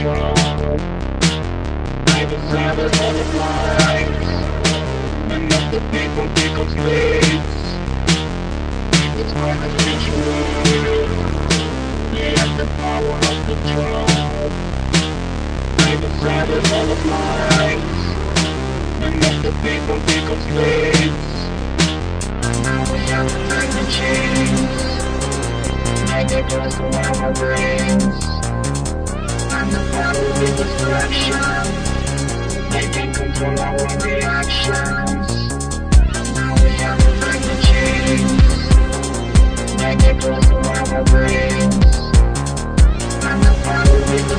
control. I decided all of lives, and let the people take up space. It's by the future world, we have the power of control. I decided all of lives, and let the people take up space. Now we have to turn the chains, make it close to our brains. And the battle with distraction, they can control our reactions. Now we have to break the chains, make it close to our brains. And the battle with